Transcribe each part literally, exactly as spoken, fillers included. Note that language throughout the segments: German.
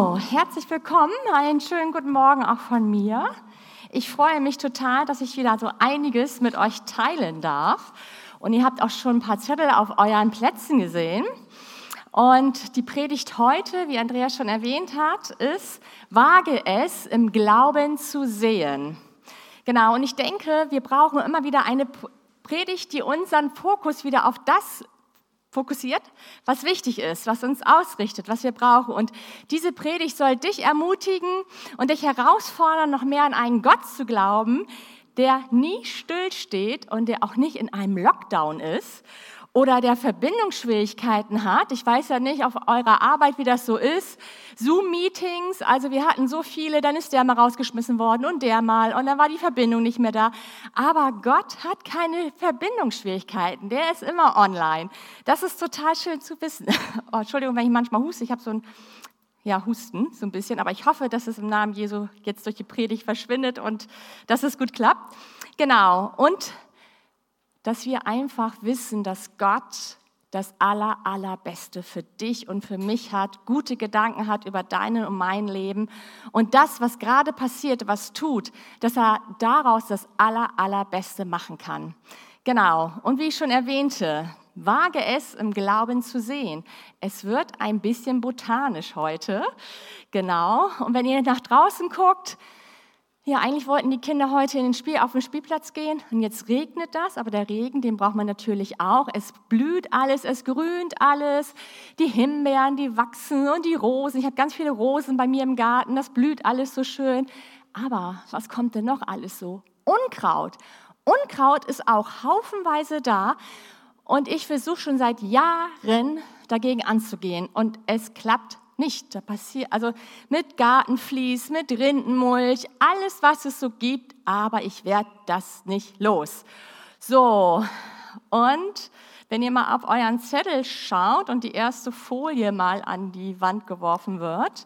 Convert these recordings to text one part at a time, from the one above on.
So, herzlich willkommen, einen schönen guten Morgen auch von mir. Ich freue mich total, dass ich wieder so einiges mit euch teilen darf. Und ihr habt auch schon ein paar Zettel auf euren Plätzen gesehen. Und die Predigt heute, wie Andreas schon erwähnt hat, ist, wage es im Glauben zu sehen. Genau, und ich denke, wir brauchen immer wieder eine Predigt, die unseren Fokus wieder auf das fokussiert, was wichtig ist, was uns ausrichtet, was wir brauchen. Und diese Predigt soll dich ermutigen und dich herausfordern, noch mehr an einen Gott zu glauben, der nie stillsteht und der auch nicht in einem Lockdown ist oder der Verbindungsschwierigkeiten hat. Ich weiß ja nicht auf eurer Arbeit, wie das so ist. Zoom-Meetings, also wir hatten so viele, dann ist der mal rausgeschmissen worden und der mal und dann war die Verbindung nicht mehr da. Aber Gott hat keine Verbindungsschwierigkeiten, der ist immer online. Das ist total schön zu wissen. Oh, Entschuldigung, wenn ich manchmal huste, ich habe so ein ja, Husten, so ein bisschen, aber ich hoffe, dass es im Namen Jesu jetzt durch die Predigt verschwindet und dass es gut klappt. Genau, und dass wir einfach wissen, dass Gott das aller, allerbeste für dich und für mich hat, gute Gedanken hat über dein und mein Leben und das, was gerade passiert, was tut, dass er daraus das aller, allerbeste machen kann. Genau, und wie ich schon erwähnte, wage es im Glauben zu sehen. Es wird ein bisschen botanisch heute, genau, und wenn ihr nach draußen guckt, ja, eigentlich wollten die Kinder heute in den Spiel, auf den Spielplatz gehen und jetzt regnet das, aber der Regen, den braucht man natürlich auch. Es blüht alles, es grünt alles, die Himbeeren, die wachsen und die Rosen. Ich habe ganz viele Rosen bei mir im Garten, das blüht alles so schön. Aber was kommt denn noch alles so? Unkraut. Unkraut ist auch haufenweise da und ich versuche schon seit Jahren dagegen anzugehen und es klappt nicht, da passiert, also mit Gartenvlies, mit Rindenmulch, alles, was es so gibt, aber ich werde das nicht los. So, und wenn ihr mal auf euren Zettel schaut und die erste Folie mal an die Wand geworfen wird,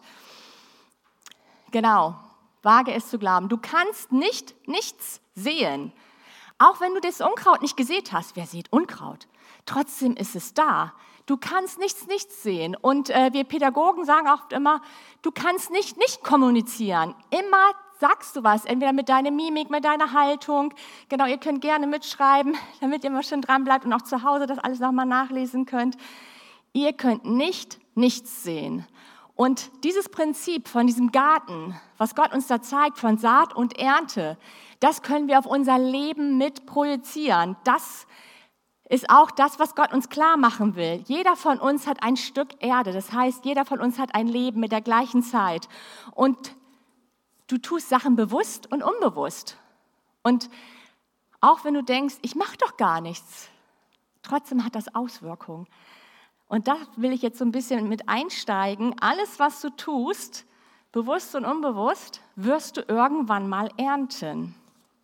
genau, wage es zu glauben, du kannst nicht nichts sehen, auch wenn du das Unkraut nicht gesät hast. Wer sieht Unkraut? Trotzdem ist es da. Du kannst nichts, nichts sehen. Und äh, wir Pädagogen sagen auch immer, du kannst nicht, nicht kommunizieren. Immer sagst du was, entweder mit deiner Mimik, mit deiner Haltung. Genau, ihr könnt gerne mitschreiben, damit ihr mal schön dran bleibt und auch zu Hause das alles nochmal nachlesen könnt. Ihr könnt nicht, nichts sehen. Und dieses Prinzip von diesem Garten, was Gott uns da zeigt, von Saat und Ernte, das können wir auf unser Leben mit projizieren. Das ist auch das, was Gott uns klar machen will. Jeder von uns hat ein Stück Erde, das heißt, jeder von uns hat ein Leben mit der gleichen Zeit. Und du tust Sachen bewusst und unbewusst. Und auch wenn du denkst, ich mache doch gar nichts, trotzdem hat das Auswirkungen. Und da will ich jetzt so ein bisschen mit einsteigen. Alles, was du tust, bewusst und unbewusst, wirst du irgendwann mal ernten.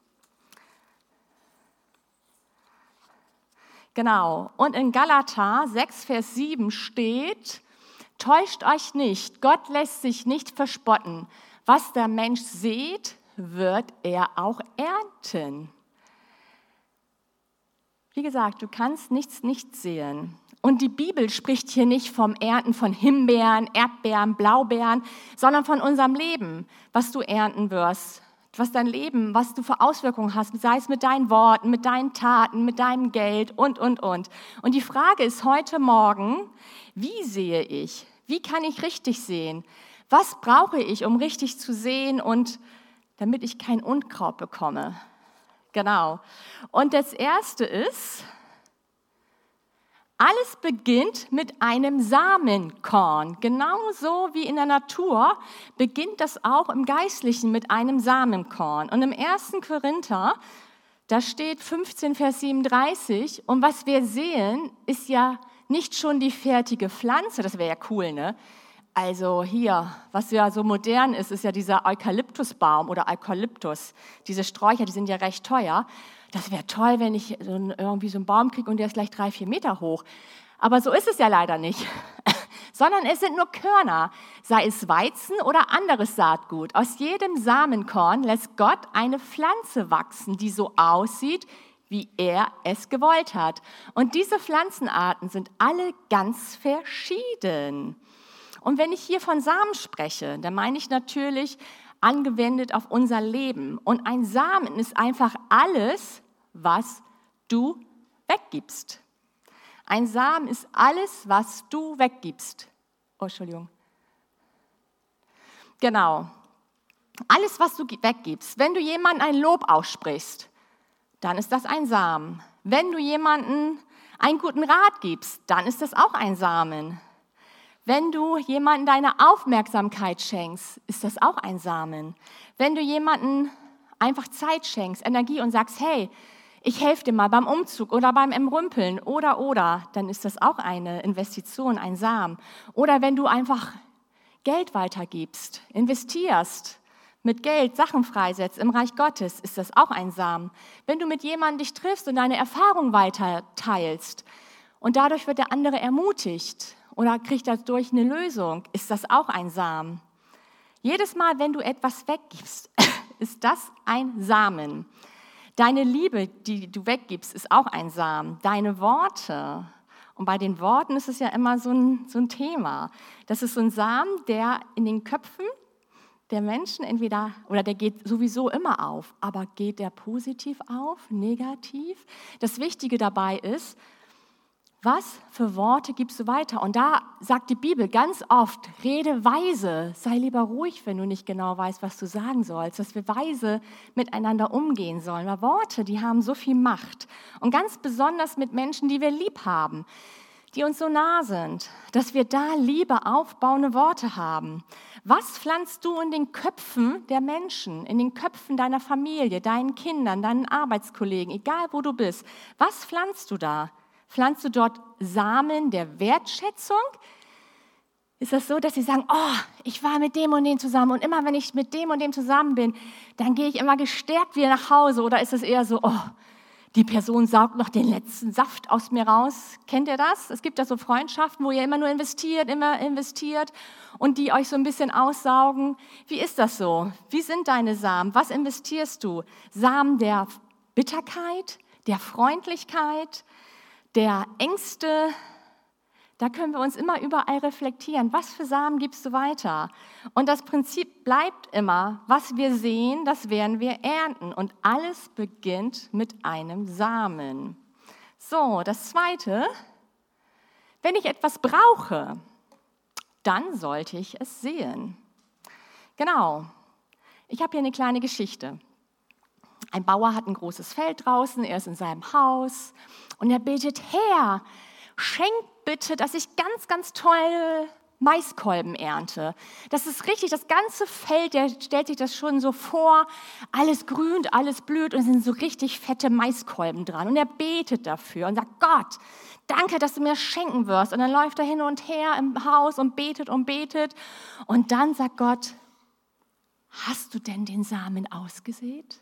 Genau, und in Galater sechs, Vers sieben steht, täuscht euch nicht, Gott lässt sich nicht verspotten. Was der Mensch sät, wird er auch ernten. Wie gesagt, du kannst nichts nicht sehen. Und die Bibel spricht hier nicht vom Ernten von Himbeeren, Erdbeeren, Blaubeeren, sondern von unserem Leben, was du ernten wirst. Was dein Leben, was du für Auswirkungen hast, sei es mit deinen Worten, mit deinen Taten, mit deinem Geld und, und, und. Und die Frage ist heute Morgen, wie sehe ich? Wie kann ich richtig sehen? Was brauche ich, um richtig zu sehen und damit ich kein Unkraut bekomme? Genau. Und das Erste ist, alles beginnt mit einem Samenkorn. Genauso wie in der Natur beginnt das auch im Geistlichen mit einem Samenkorn. Und im ersten Korinther, da steht fünfzehn, Vers siebenunddreißig, und was wir sehen, ist ja nicht schon die fertige Pflanze, das wäre ja cool, ne? Also hier, was ja so modern ist, ist ja dieser Eukalyptusbaum oder Eukalyptus. Diese Sträucher, die sind ja recht teuer. Das wäre toll, wenn ich so ein, irgendwie so einen Baum kriege und der ist gleich drei, vier Meter hoch. Aber so ist es ja leider nicht. Sondern es sind nur Körner, sei es Weizen oder anderes Saatgut. Aus jedem Samenkorn lässt Gott eine Pflanze wachsen, die so aussieht, wie er es gewollt hat. Und diese Pflanzenarten sind alle ganz verschieden. Und wenn ich hier von Samen spreche, dann meine ich natürlich angewendet auf unser Leben. Und ein Samen ist einfach alles, was du weggibst. Ein Samen ist alles, was du weggibst. Oh, Entschuldigung. Genau. Alles, was du weggibst. Wenn du jemandem ein Lob aussprichst, dann ist das ein Samen. Wenn du jemandem einen guten Rat gibst, dann ist das auch ein Samen. Wenn du jemandem deine Aufmerksamkeit schenkst, ist das auch ein Samen. Wenn du jemandem einfach Zeit schenkst, Energie und sagst, hey, ich helfe dir mal beim Umzug oder beim Entrümpeln oder, oder, dann ist das auch eine Investition, ein Samen. Oder wenn du einfach Geld weitergibst, investierst, mit Geld Sachen freisetzt im Reich Gottes, ist das auch ein Samen. Wenn du mit jemandem dich triffst und deine Erfahrung weiter teilst und dadurch wird der andere ermutigt oder kriegt dadurch eine Lösung, ist das auch ein Samen. Jedes Mal, wenn du etwas weggibst, ist das ein Samen. Deine Liebe, die du weggibst, ist auch ein Samen. Deine Worte, und bei den Worten ist es ja immer so ein, so ein Thema. Das ist so ein Samen, der in den Köpfen der Menschen entweder, oder der geht sowieso immer auf, aber geht der positiv auf, negativ? Das Wichtige dabei ist, was für Worte gibst du weiter? Und da sagt die Bibel ganz oft, rede weise, sei lieber ruhig, wenn du nicht genau weißt, was du sagen sollst, dass wir weise miteinander umgehen sollen. Weil Worte, die haben so viel Macht. Und ganz besonders mit Menschen, die wir lieb haben, die uns so nah sind, dass wir da Liebe aufbauende Worte haben. Was pflanzt du in den Köpfen der Menschen, in den Köpfen deiner Familie, deinen Kindern, deinen Arbeitskollegen, egal wo du bist? Was pflanzt du da? Pflanzt du dort Samen der Wertschätzung? Ist das so, dass sie sagen, oh, ich war mit dem und dem zusammen und immer wenn ich mit dem und dem zusammen bin, dann gehe ich immer gestärkt wieder nach Hause? Oder ist es eher so, oh, die Person saugt noch den letzten Saft aus mir raus? Kennt ihr das? Es gibt da so Freundschaften, wo ihr immer nur investiert, immer investiert und die euch so ein bisschen aussaugen. Wie ist das so? Wie sind deine Samen? Was investierst du? Samen der Bitterkeit, der Freundlichkeit, der Ängste? Da können wir uns immer überall reflektieren. Was für Samen gibst du weiter? Und das Prinzip bleibt immer, was wir sehen, das werden wir ernten. Und alles beginnt mit einem Samen. So, das Zweite, wenn ich etwas brauche, dann sollte ich es sehen. Genau, ich habe hier eine kleine Geschichte. Ein Bauer hat ein großes Feld draußen, er ist in seinem Haus und er betet, Herr, schenk bitte, dass ich ganz, ganz tolle Maiskolben ernte. Das ist richtig, das ganze Feld, der stellt sich das schon so vor, alles grünt, alles blüht und es sind so richtig fette Maiskolben dran. Und er betet dafür und sagt, Gott, danke, dass du mir schenken wirst. Und dann läuft er hin und her im Haus und betet und betet. Und dann sagt Gott, hast du denn den Samen ausgesät?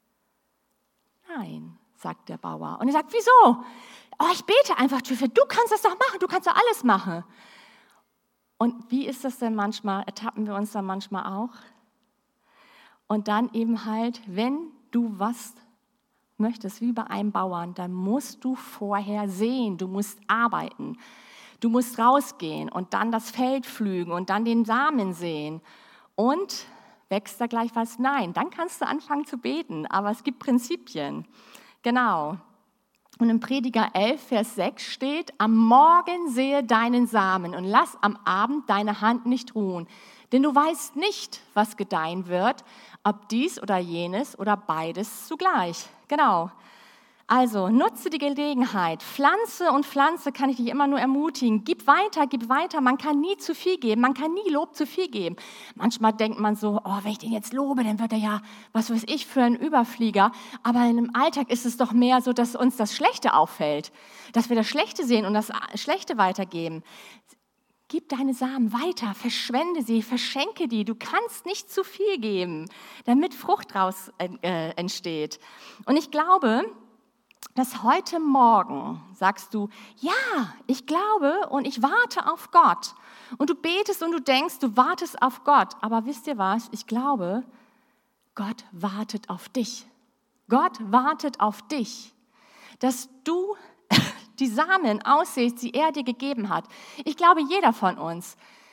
Nein, sagt der Bauer. Und er sagt, wieso? Oh, ich bete einfach dafür. Du kannst das doch machen, du kannst doch alles machen. Und wie ist das denn manchmal? Ertappen wir uns da manchmal auch? Und dann eben halt, wenn du was möchtest, wie bei einem Bauern, dann musst du vorher sehen, du musst arbeiten. Du musst rausgehen und dann das Feld pflügen und dann den Samen sehen. Und wächst da gleich was? Nein, dann kannst du anfangen zu beten, aber es gibt Prinzipien. Genau. Und im Prediger elf, Vers sechs steht, am Morgen sehe deinen Samen und lass am Abend deine Hand nicht ruhen. Denn du weißt nicht, was gedeihen wird, ob dies oder jenes oder beides zugleich. Genau. Also nutze die Gelegenheit, pflanze und pflanze, kann ich dich immer nur ermutigen. Gib weiter, gib weiter, man kann nie zu viel geben, man kann nie Lob zu viel geben. Manchmal denkt man so, oh, wenn ich den jetzt lobe, dann wird er ja, was weiß ich, für einen Überflieger. Aber in dem Alltag ist es doch mehr so, dass uns das Schlechte auffällt, dass wir das Schlechte sehen und das Schlechte weitergeben. Gib deine Samen weiter, verschwende sie, verschenke die. Du kannst nicht zu viel geben, damit Frucht daraus äh, entsteht. Und ich glaube, dass heute Morgen sagst du, ja, ich glaube und ich warte auf Gott. Und du betest und du denkst, du wartest auf Gott. Aber wisst ihr was? Ich glaube, Gott wartet auf dich. Gott wartet auf dich, dass du die Samen aussäst, die er dir gegeben hat. Ich glaube, jeder von uns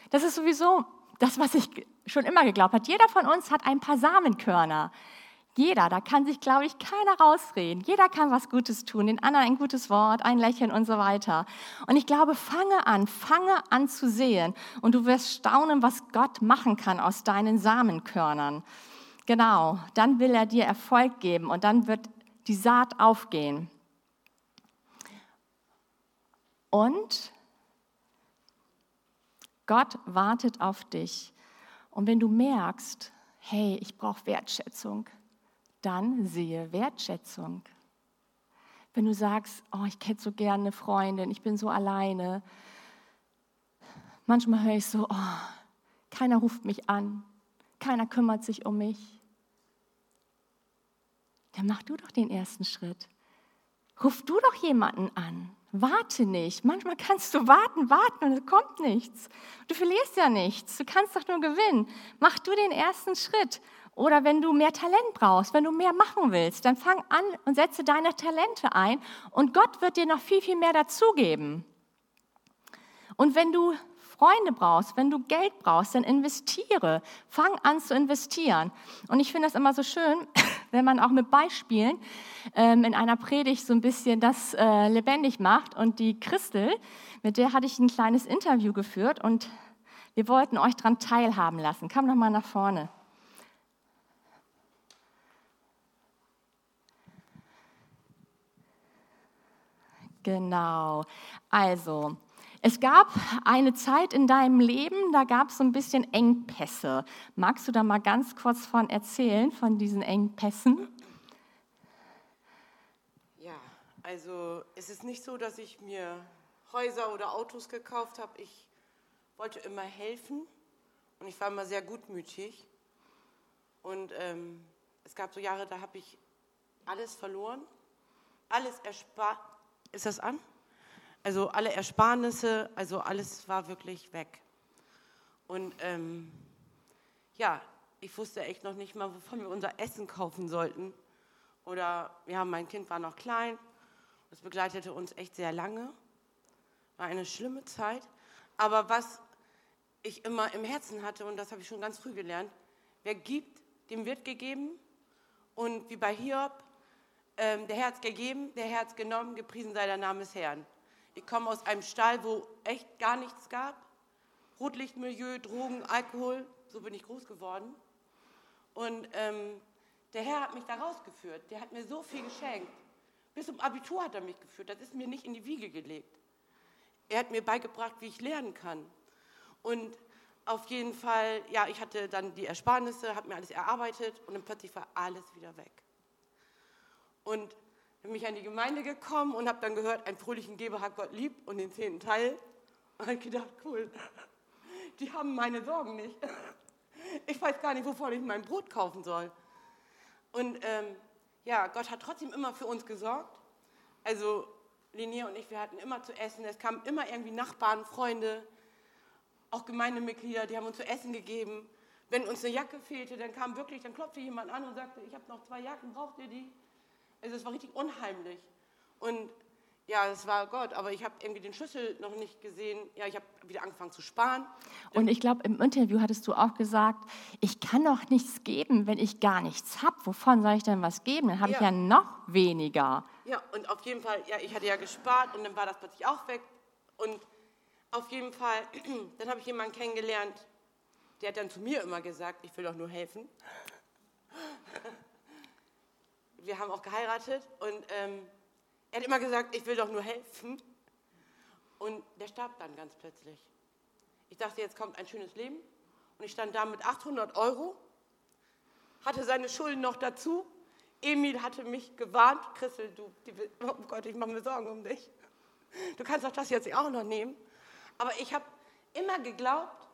Das ist sowieso das, was ich schon immer geglaubt habe. Jeder von uns hat ein paar Samenkörner. Jeder, da kann sich, glaube ich, keiner rausreden. Jeder kann was Gutes tun, den anderen ein gutes Wort, ein Lächeln und so weiter. Und ich glaube, fange an, fange an zu sehen und du wirst staunen, was Gott machen kann aus deinen Samenkörnern. Genau, dann will er dir Erfolg geben und dann wird die Saat aufgehen. Und Gott wartet auf dich. Und wenn du merkst, hey, ich brauche Wertschätzung, dann sehe Wertschätzung. Wenn du sagst, oh, ich hätte so gerne eine Freundin, ich bin so alleine. Manchmal höre ich so, oh, keiner ruft mich an, keiner kümmert sich um mich. Dann mach du doch den ersten Schritt. Ruf du doch jemanden an. Warte nicht. Manchmal kannst du warten, warten und es kommt nichts. Du verlierst ja nichts. Du kannst doch nur gewinnen. Mach du den ersten Schritt. Oder wenn du mehr Talent brauchst, wenn du mehr machen willst, dann fang an und setze deine Talente ein und Gott wird dir noch viel, viel mehr dazugeben. Und wenn du Freunde brauchst, wenn du Geld brauchst, dann investiere. Fang an zu investieren. Und ich finde das immer so schön, wenn man auch mit Beispielen ähm, in einer Predigt so ein bisschen das äh, lebendig macht. Und die Christel, mit der hatte ich ein kleines Interview geführt und wir wollten euch daran teilhaben lassen. Komm noch mal nach vorne. Genau. Also, es gab eine Zeit in deinem Leben, da gab es so ein bisschen Engpässe. Magst du da mal ganz kurz von erzählen, von diesen Engpässen? Ja, also es ist nicht so, dass ich mir Häuser oder Autos gekauft habe. Ich wollte immer helfen und ich war immer sehr gutmütig. Und ähm, es gab so Jahre, da habe ich alles verloren, alles erspart. Ist das an? Also alle Ersparnisse, also alles war wirklich weg. Und ähm, ja, ich wusste echt noch nicht mal, wovon wir unser Essen kaufen sollten. Oder ja, mein Kind war noch klein, das begleitete uns echt sehr lange. War eine schlimme Zeit. Aber was ich immer im Herzen hatte, und das habe ich schon ganz früh gelernt, wer gibt, dem wird gegeben. Und wie bei Hiob, ähm, der Herr hat's gegeben, der Herr hat's genommen, gepriesen sei der Name des Herrn. Ich komme aus einem Stall, wo echt gar nichts gab. Rotlichtmilieu, Drogen, Alkohol, so bin ich groß geworden. Und ähm, der Herr hat mich da rausgeführt, der hat mir so viel geschenkt. Bis zum Abitur hat er mich geführt, das ist mir nicht in die Wiege gelegt. Er hat mir beigebracht, wie ich lernen kann. Und auf jeden Fall, ja, ich hatte dann die Ersparnisse, habe mir alles erarbeitet und dann plötzlich war alles wieder weg. Und bin mich an die Gemeinde gekommen und habe dann gehört, einen fröhlichen Geber hat Gott lieb und den zehnten Teil. Und habe gedacht, cool, die haben meine Sorgen nicht. Ich weiß gar nicht, wovon ich mein Brot kaufen soll. Und ähm, ja, Gott hat trotzdem immer für uns gesorgt. Also Linnea und ich, wir hatten immer zu essen. Es kamen immer irgendwie Nachbarn, Freunde, auch Gemeindemitglieder, die haben uns zu essen gegeben. Wenn uns eine Jacke fehlte, dann kam wirklich, dann klopfte jemand an und sagte, ich habe noch zwei Jacken, braucht ihr die? Also es war richtig unheimlich. Und ja, es war Gott, aber ich habe irgendwie den Schlüssel noch nicht gesehen. Ja, ich habe wieder angefangen zu sparen. Und ich glaube, im Interview hattest du auch gesagt, ich kann doch nichts geben, wenn ich gar nichts habe. Wovon soll ich denn was geben? Dann habe Ja. ich ja noch weniger. Ja, und auf jeden Fall, ja, ich hatte ja gespart und dann war das plötzlich auch weg. Und auf jeden Fall, dann habe ich jemanden kennengelernt, der hat dann zu mir immer gesagt, ich will doch nur helfen. Wir haben auch geheiratet und ähm, er hat immer gesagt, ich will doch nur helfen. Und der starb dann ganz plötzlich. Ich dachte, jetzt kommt ein schönes Leben. Und ich stand da mit achthundert Euro, hatte seine Schulden noch dazu. Emil hatte mich gewarnt, Christel, du, die, oh Gott, ich mache mir Sorgen um dich. Du kannst doch das jetzt auch noch nehmen. Aber ich habe immer geglaubt,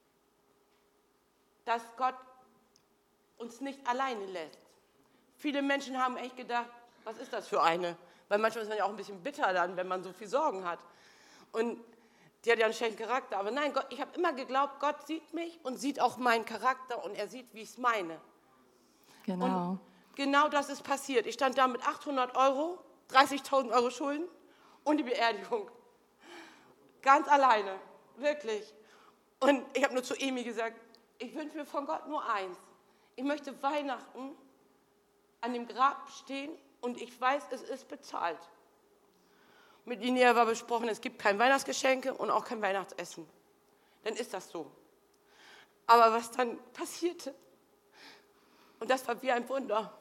dass Gott uns nicht alleine lässt. Viele Menschen haben echt gedacht, was ist das für eine? Weil manchmal ist man ja auch ein bisschen bitter dann, wenn man so viel Sorgen hat. Und die hat ja einen schlechten Charakter. Aber nein, Gott, ich habe immer geglaubt, Gott sieht mich und sieht auch meinen Charakter und er sieht, wie ich es meine. Genau. Und genau das ist passiert. Ich stand da mit achthundert Euro, dreißigtausend Euro Schulden und die Beerdigung. Ganz alleine, wirklich. Und ich habe nur zu Emi gesagt, ich wünsche mir von Gott nur eins. Ich möchte Weihnachten an dem Grab stehen und ich weiß, es ist bezahlt. Mit Linnea war besprochen, es gibt kein Weihnachtsgeschenke und auch kein Weihnachtsessen. Dann ist das so. Aber was dann passierte, und das war wie ein Wunder.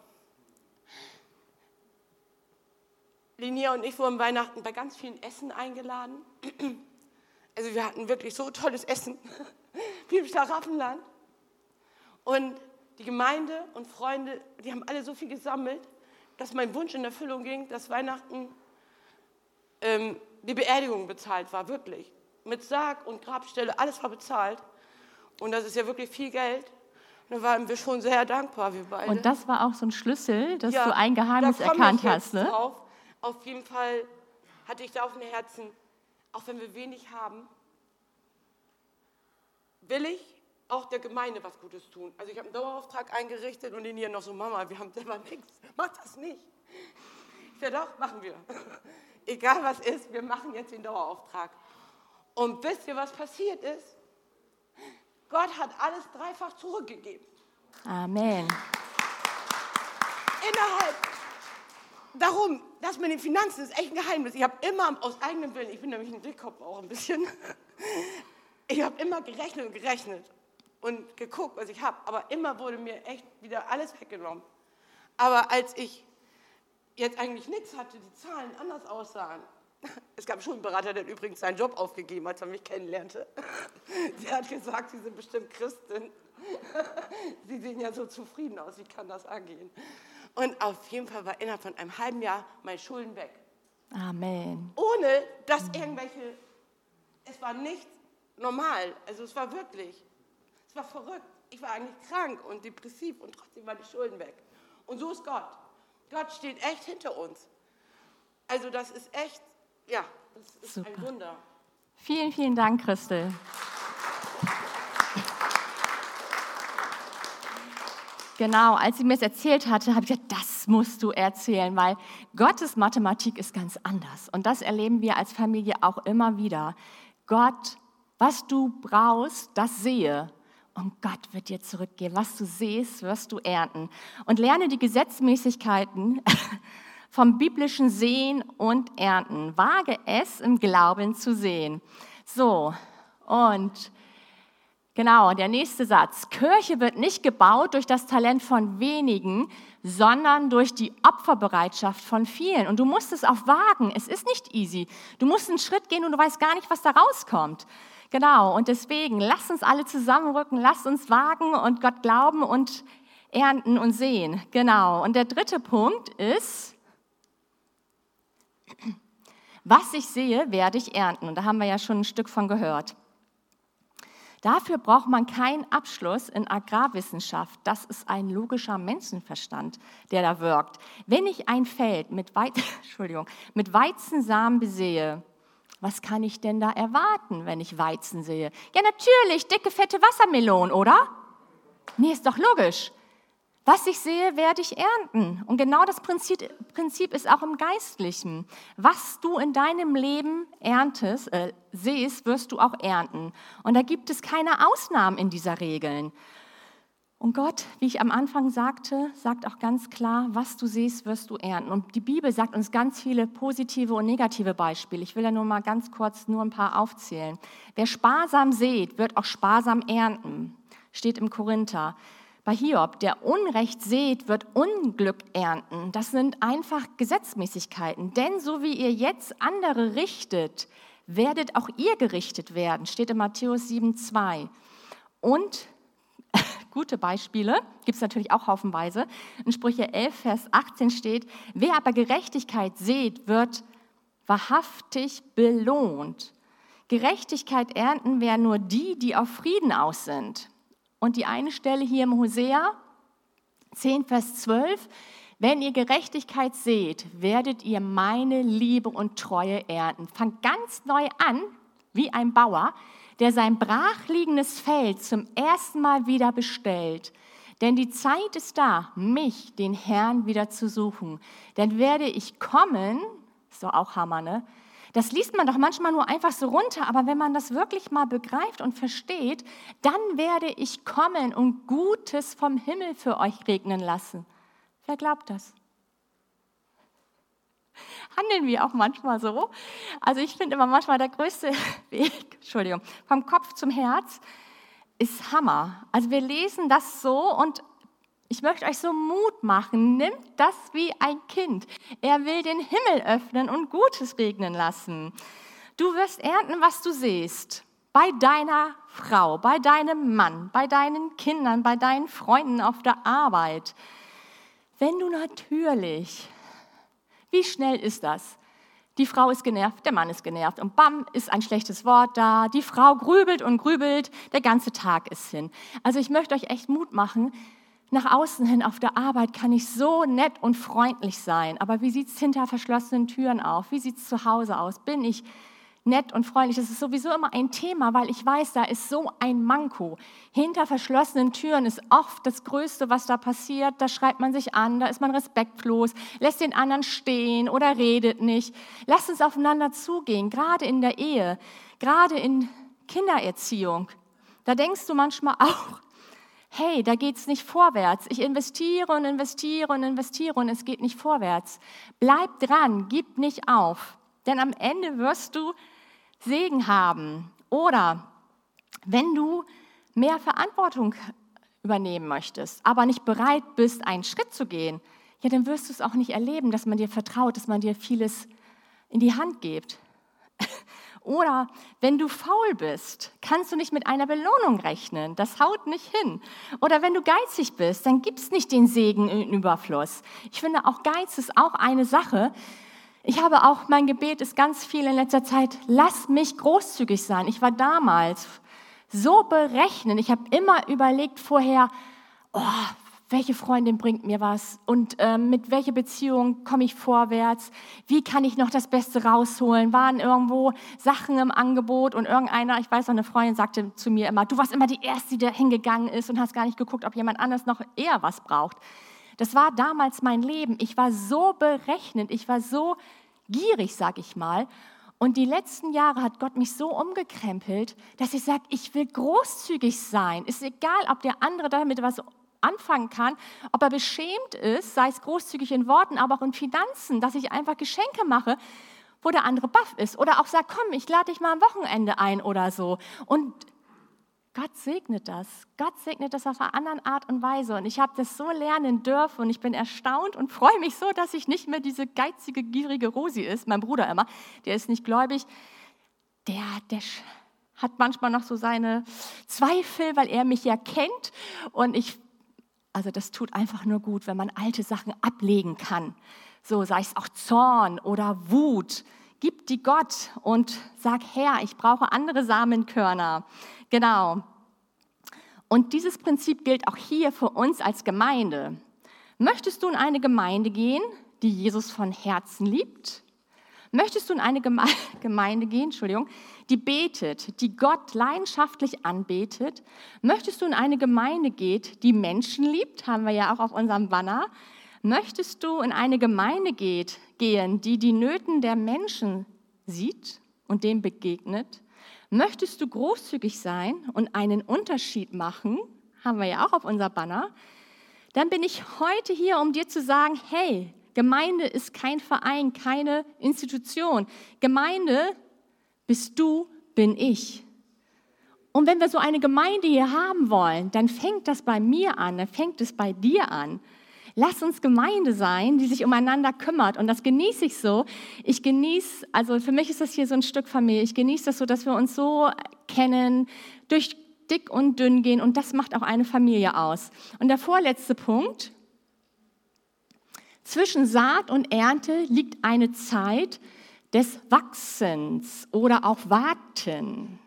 Linnea und ich wurden Weihnachten bei ganz vielen Essen eingeladen. Also wir hatten wirklich so tolles Essen, wie im Schlaraffenland. Und die Gemeinde und Freunde, die haben alle so viel gesammelt, dass mein Wunsch in Erfüllung ging, dass Weihnachten ähm, die Beerdigung bezahlt war, wirklich. Mit Sarg und Grabstelle, alles war bezahlt. Und das ist ja wirklich viel Geld. Und da waren wir schon sehr dankbar, wir beide. Und das war auch so ein Schlüssel, dass ja, du ein Geheimnis da komm erkannt ich jetzt hast, ne? Drauf. Auf jeden Fall hatte ich da auf dem Herzen, auch wenn wir wenig haben, will ich auch der Gemeinde was Gutes tun. Also ich habe einen Dauerauftrag eingerichtet und Linnea noch so, Mama, wir haben selber nichts, mach das nicht. Ich sage, doch, machen wir. Egal was ist, wir machen jetzt den Dauerauftrag. Und wisst ihr, was passiert ist? Gott hat alles dreifach zurückgegeben. Amen. Innerhalb. Darum, das mit den Finanzen ist echt ein Geheimnis. Ich habe immer aus eigenem Willen, ich bin nämlich ein Dickkopf auch ein bisschen, ich habe immer gerechnet und gerechnet und geguckt, was ich habe. Aber immer wurde mir echt wieder alles weggenommen. Aber als ich jetzt eigentlich nichts hatte, die Zahlen anders aussahen. Es gab schon einen Berater, der hat übrigens seinen Job aufgegeben, als er mich kennenlernte. Der hat gesagt, Sie sind bestimmt Christin. Sie sehen ja so zufrieden aus, wie kann das angehen? Und auf jeden Fall war innerhalb von einem halben Jahr meine Schulden weg. Amen. Ohne, dass irgendwelche, es war nicht normal, also es war wirklich, es war verrückt. Ich war eigentlich krank und depressiv und trotzdem waren die Schulden weg. Und so ist Gott. Gott steht echt hinter uns. Also das ist echt, ja, das ist Super. Ein Wunder. Vielen, vielen Dank, Christel. Genau, als sie mir es erzählt hatte, habe ich gesagt, das musst du erzählen, weil Gottes Mathematik ist ganz anders. Und das erleben wir als Familie auch immer wieder. Gott, was du brauchst, das sehe. Und Gott wird dir zurückgeben. Was du siehst, wirst du ernten. Und lerne die Gesetzmäßigkeiten vom biblischen Sehen und Ernten. Wage es im Glauben zu sehen. So, und genau, der nächste Satz. Kirche wird nicht gebaut durch das Talent von wenigen, sondern durch die Opferbereitschaft von vielen. Und du musst es auch wagen. Es ist nicht easy. Du musst einen Schritt gehen und du weißt gar nicht, was da rauskommt. Genau, und deswegen, lasst uns alle zusammenrücken, lasst uns wagen und Gott glauben und ernten und sehen. Genau, und der dritte Punkt ist, was ich sehe, werde ich ernten. Und da haben wir ja schon ein Stück von gehört. Dafür braucht man keinen Abschluss in Agrarwissenschaft. Das ist ein logischer Menschenverstand, der da wirkt. Wenn ich ein Feld mit, Wei- Entschuldigung, mit Weizensamen besehe, was kann ich denn da erwarten, wenn ich Weizen sehe? Ja, natürlich, dicke, fette Wassermelonen, oder? Nee, ist doch logisch. Was ich sehe, werde ich ernten. Und genau das Prinzip, Prinzip ist auch im Geistlichen. Was du in deinem Leben erntest, äh, siehst, wirst du auch ernten. Und da gibt es keine Ausnahmen in dieser Regeln. Und Gott, wie ich am Anfang sagte, sagt auch ganz klar, was du siehst, wirst du ernten. Und die Bibel sagt uns ganz viele positive und negative Beispiele. Ich will ja nur mal ganz kurz nur ein paar aufzählen. Wer sparsam sät, wird auch sparsam ernten, steht im Korinther. Bei Hiob, der Unrecht sät, wird Unglück ernten. Das sind einfach Gesetzmäßigkeiten. Denn so wie ihr jetzt andere richtet, werdet auch ihr gerichtet werden, steht in Matthäus sieben zwei. Und gute Beispiele, gibt es natürlich auch haufenweise. In Sprüche elf, Vers achtzehn steht, wer aber Gerechtigkeit sät, wird wahrhaftig belohnt. Gerechtigkeit ernten werden nur die, die auf Frieden aus sind. Und die eine Stelle hier im Hosea zehn, Vers zwölf, wenn ihr Gerechtigkeit seht, werdet ihr meine Liebe und Treue ernten. Fangt ganz neu an, wie ein Bauer, der sein brachliegendes Feld zum ersten Mal wieder bestellt. Denn die Zeit ist da, mich, den Herrn, wieder zu suchen. Dann werde ich kommen, ist doch auch Hammer, ne? Das liest man doch manchmal nur einfach so runter, aber wenn man das wirklich mal begreift und versteht, dann werde ich kommen und Gutes vom Himmel für euch regnen lassen. Wer glaubt das? Handeln wir auch manchmal so? Also ich finde immer manchmal der größte Weg, Entschuldigung, vom Kopf zum Herz ist Hammer. Also wir lesen das so und ich möchte euch so Mut machen, nimmt das wie ein Kind. Er will den Himmel öffnen und Gutes regnen lassen. Du wirst ernten, was du siehst. Bei deiner Frau, bei deinem Mann, bei deinen Kindern, bei deinen Freunden auf der Arbeit. Wenn du natürlich, wie schnell ist das? Die Frau ist genervt, der Mann ist genervt und bam, ist ein schlechtes Wort da. Die Frau grübelt und grübelt, der ganze Tag ist hin. Also ich möchte euch echt Mut machen, nach außen hin auf der Arbeit kann ich so nett und freundlich sein, aber wie sieht es hinter verschlossenen Türen auf? Wie sieht es zu Hause aus? Bin ich nett und freundlich? Das ist sowieso immer ein Thema, weil ich weiß, da ist so ein Manko. Hinter verschlossenen Türen ist oft das Größte, was da passiert. Da schreibt man sich an, da ist man respektlos, lässt den anderen stehen oder redet nicht. Lasst uns aufeinander zugehen, gerade in der Ehe, gerade in Kindererziehung. Da denkst du manchmal auch, hey, da geht es nicht vorwärts. Ich investiere und investiere und investiere und es geht nicht vorwärts. Bleib dran, gib nicht auf, denn am Ende wirst du Segen haben. Oder wenn du mehr Verantwortung übernehmen möchtest, aber nicht bereit bist, einen Schritt zu gehen, ja, dann wirst du es auch nicht erleben, dass man dir vertraut, dass man dir vieles in die Hand gibt. Oder wenn du faul bist, kannst du nicht mit einer Belohnung rechnen. Das haut nicht hin. Oder wenn du geizig bist, dann gibt es nicht den Segen in Überfluss. Ich finde, auch Geiz ist auch eine Sache. Ich habe auch, mein Gebet ist ganz viel in letzter Zeit, lass mich großzügig sein. Ich war damals so berechnend. Ich habe immer überlegt vorher, oh, welche Freundin bringt mir was und äh, mit welcher Beziehung komme ich vorwärts, wie kann ich noch das Beste rausholen, waren irgendwo Sachen im Angebot und irgendeiner, ich weiß noch, eine Freundin sagte zu mir immer, du warst immer die Erste, die da hingegangen ist und hast gar nicht geguckt, ob jemand anders noch eher was braucht. Das war damals mein Leben, ich war so berechnend, ich war so gierig, sag ich mal. Und die letzten Jahre hat Gott mich so umgekrempelt, dass ich sage, ich will großzügig sein. Ist egal, ob der andere damit was anfangen kann, ob er beschämt ist, sei es großzügig in Worten, aber auch in Finanzen, dass ich einfach Geschenke mache, wo der andere baff ist. Oder auch sagt, komm, ich lade dich mal am Wochenende ein oder so. Und Gott segnet das. Gott segnet das auf eine andere Art und Weise. Und ich habe das so lernen dürfen und ich bin erstaunt und freue mich so, dass ich nicht mehr diese geizige, gierige Rosi ist. Mein Bruder immer, der ist nicht gläubig, der, der hat manchmal noch so seine Zweifel, weil er mich ja kennt und ich Also das tut einfach nur gut, wenn man alte Sachen ablegen kann. So sei es auch Zorn oder Wut. Gib die Gott und sag, Herr, ich brauche andere Samenkörner. Genau. Und dieses Prinzip gilt auch hier für uns als Gemeinde. Möchtest du in eine Gemeinde gehen, die Jesus von Herzen liebt? Möchtest du in eine Gemeinde gehen, Entschuldigung, die betet, die Gott leidenschaftlich anbetet? Möchtest du in eine Gemeinde gehen, die Menschen liebt? Haben wir ja auch auf unserem Banner. Möchtest du in eine Gemeinde geht, gehen, die die Nöten der Menschen sieht und dem begegnet? Möchtest du großzügig sein und einen Unterschied machen? Haben wir ja auch auf unserem Banner. Dann bin ich heute hier, um dir zu sagen, hey, Gemeinde ist kein Verein, keine Institution. Gemeinde bist du, bin ich. Und wenn wir so eine Gemeinde hier haben wollen, dann fängt das bei mir an, dann fängt es bei dir an. Lass uns Gemeinde sein, die sich umeinander kümmert. Und das genieße ich so. Ich genieße, also für mich ist das hier so ein Stück Familie. Ich genieße das so, dass wir uns so kennen, durch dick und dünn gehen. Und das macht auch eine Familie aus. Und der vorletzte Punkt: Zwischen Saat und Ernte liegt eine Zeit des Wachsens oder auch Warten.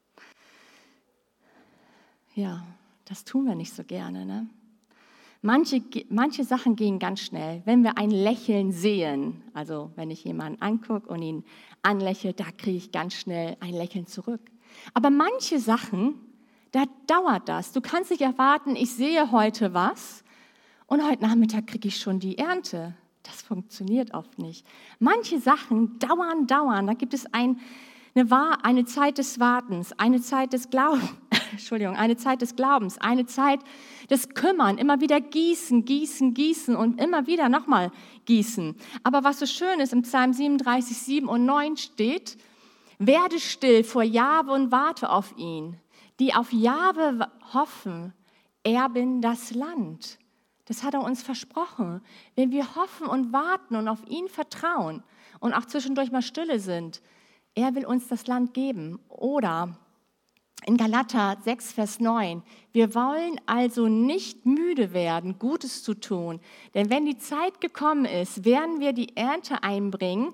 Ja, das tun wir nicht so gerne, ne? Manche, manche Sachen gehen ganz schnell. Wenn wir ein Lächeln sehen, also wenn ich jemanden angucke und ihn anlächle, da kriege ich ganz schnell ein Lächeln zurück. Aber manche Sachen, da dauert das. Du kannst nicht erwarten, ich sehe heute was und heute Nachmittag kriege ich schon die Ernte. Das funktioniert oft nicht. Manche Sachen dauern, dauern. Da gibt es ein, eine, eine Zeit des Wartens, eine Zeit des Glaubens, Entschuldigung, eine Zeit des Glaubens, eine Zeit des Kümmern, immer wieder gießen, gießen, gießen und immer wieder nochmal gießen. Aber was so schön ist, im Psalm siebenunddreißig, sieben und neun steht, werde still vor Jahwe und warte auf ihn. Die auf Jahwe hoffen, erben das Land. Das hat er uns versprochen. Wenn wir hoffen und warten und auf ihn vertrauen und auch zwischendurch mal stille sind, er will uns das Land geben. Oder in Galater sechs, Vers neun, wir wollen also nicht müde werden, Gutes zu tun, denn wenn die Zeit gekommen ist, werden wir die Ernte einbringen,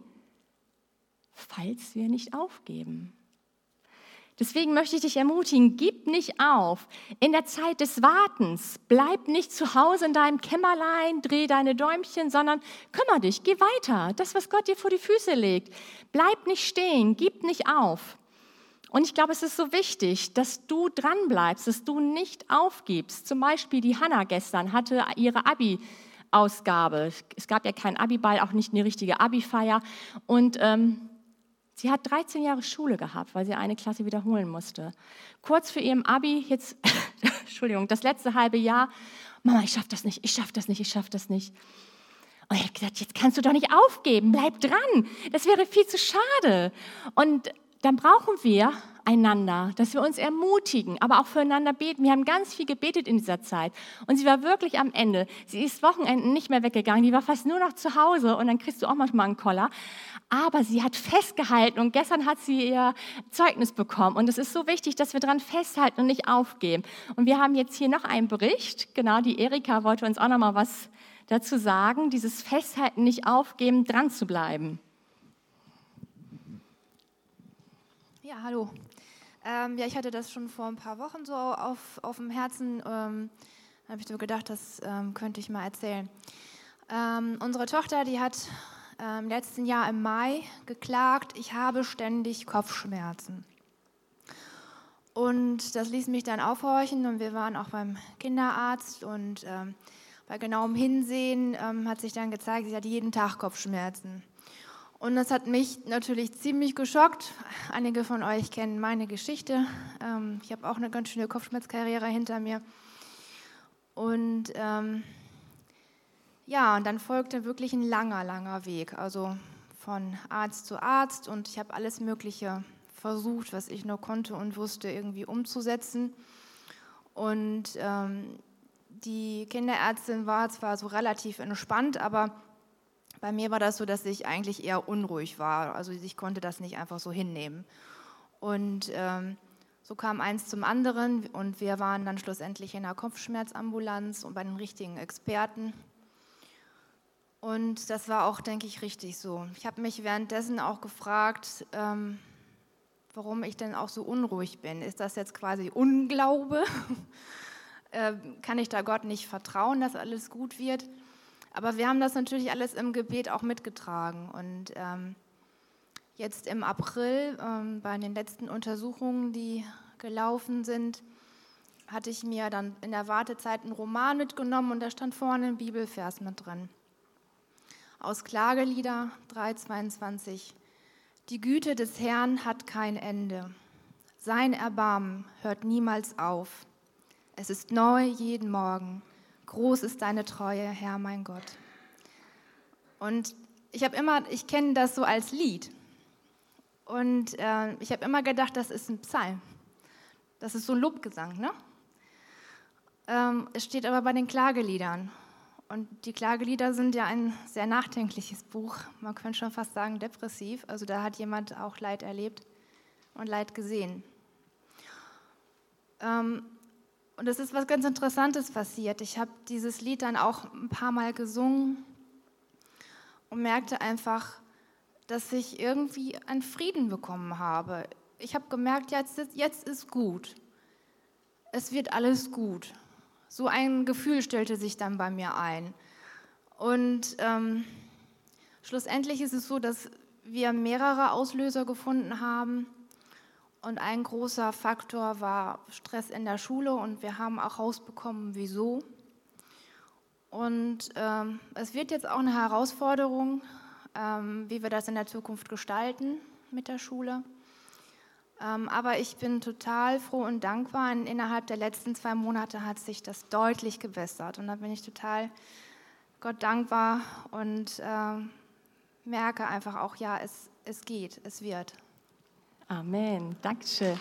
falls wir nicht aufgeben. Deswegen möchte ich dich ermutigen, gib nicht auf. In der Zeit des Wartens, bleib nicht zu Hause in deinem Kämmerlein, dreh deine Däumchen, sondern kümmere dich, geh weiter. Das, was Gott dir vor die Füße legt. Bleib nicht stehen, gib nicht auf. Und ich glaube, es ist so wichtig, dass du dran bleibst, dass du nicht aufgibst. Zum Beispiel die Hannah gestern hatte ihre Abi-Ausgabe. Es gab ja keinen Abi-Ball, auch nicht eine richtige Abi-Feier. Und ähm, sie hat dreizehn Jahre Schule gehabt, weil sie eine Klasse wiederholen musste. Kurz vor ihrem Abi, jetzt, Entschuldigung, das letzte halbe Jahr, Mama, ich schaffe das nicht, ich schaffe das nicht, ich schaffe das nicht. Und ich habe gesagt, jetzt kannst du doch nicht aufgeben, bleib dran, das wäre viel zu schade. Und dann brauchen wir einander, dass wir uns ermutigen, aber auch füreinander beten. Wir haben ganz viel gebetet in dieser Zeit. Und sie war wirklich am Ende. Sie ist Wochenenden nicht mehr weggegangen. Die war fast nur noch zu Hause und dann kriegst du auch manchmal einen Koller. Aber sie hat festgehalten und gestern hat sie ihr Zeugnis bekommen. Und es ist so wichtig, dass wir daran festhalten und nicht aufgeben. Und wir haben jetzt hier noch einen Bericht. Genau, die Erika wollte uns auch noch mal was dazu sagen. Dieses Festhalten, nicht aufgeben, dran zu bleiben. Ja, hallo. Ähm, ja, ich hatte das schon vor ein paar Wochen so auf, auf dem Herzen. Ähm, da habe ich so gedacht, das ähm, könnte ich mal erzählen. Ähm, unsere Tochter, die hat im ähm, letzten Jahr im Mai geklagt, ich habe ständig Kopfschmerzen. Und das ließ mich dann aufhorchen und wir waren auch beim Kinderarzt und ähm, bei genauem Hinsehen ähm, hat sich dann gezeigt, sie hat jeden Tag Kopfschmerzen. Und das hat mich natürlich ziemlich geschockt. Einige von euch kennen meine Geschichte. Ähm, ich habe auch eine ganz schöne Kopfschmerzkarriere hinter mir. Und ähm, ja, und dann folgte wirklich ein langer, langer Weg. Also von Arzt zu Arzt. Und ich habe alles Mögliche versucht, was ich nur konnte und wusste, irgendwie umzusetzen. Und ähm, die Kinderärztin war zwar so relativ entspannt, aber bei mir war das so, dass ich eigentlich eher unruhig war. Also ich konnte das nicht einfach so hinnehmen. Und ähm, so kam eins zum anderen und wir waren dann schlussendlich in einer Kopfschmerzambulanz und bei den richtigen Experten. Und das war auch, denke ich, richtig so. Ich habe mich währenddessen auch gefragt, ähm, warum ich denn auch so unruhig bin. Ist das jetzt quasi Unglaube? äh, kann ich da Gott nicht vertrauen, dass alles gut wird? Aber wir haben das natürlich alles im Gebet auch mitgetragen. Und ähm, jetzt im April, ähm, bei den letzten Untersuchungen, die gelaufen sind, hatte ich mir dann in der Wartezeit einen Roman mitgenommen und da stand vorne ein Bibelvers mit drin. Aus Klagelieder drei zweiundzwanzig. Die Güte des Herrn hat kein Ende. Sein Erbarmen hört niemals auf. Es ist neu jeden Morgen. Groß ist deine Treue, Herr, mein Gott. Und ich habe immer, ich kenne das so als Lied. Und äh, ich habe immer gedacht, das ist ein Psalm. Das ist so ein Lobgesang, ne? Ähm, es steht aber bei den Klageliedern. Und die Klagelieder sind ja ein sehr nachdenkliches Buch. Man könnte schon fast sagen depressiv. Also da hat jemand auch Leid erlebt und Leid gesehen. Ähm, Und es ist was ganz Interessantes passiert. Ich habe dieses Lied dann auch ein paar Mal gesungen und merkte einfach, dass ich irgendwie einen Frieden bekommen habe. Ich habe gemerkt, jetzt ist, jetzt ist gut. Es wird alles gut. So ein Gefühl stellte sich dann bei mir ein. Und ähm, schlussendlich ist es so, dass wir mehrere Auslöser gefunden haben. Und ein großer Faktor war Stress in der Schule und wir haben auch rausbekommen, wieso. Und ähm, es wird jetzt auch eine Herausforderung, ähm, wie wir das in der Zukunft gestalten mit der Schule. Ähm, aber ich bin total froh und dankbar. Und innerhalb der letzten zwei Monate hat sich das deutlich gebessert. Und da bin ich total Gott dankbar und ähm, merke einfach auch, ja, es, es geht, es wird. Amen. Dankeschön.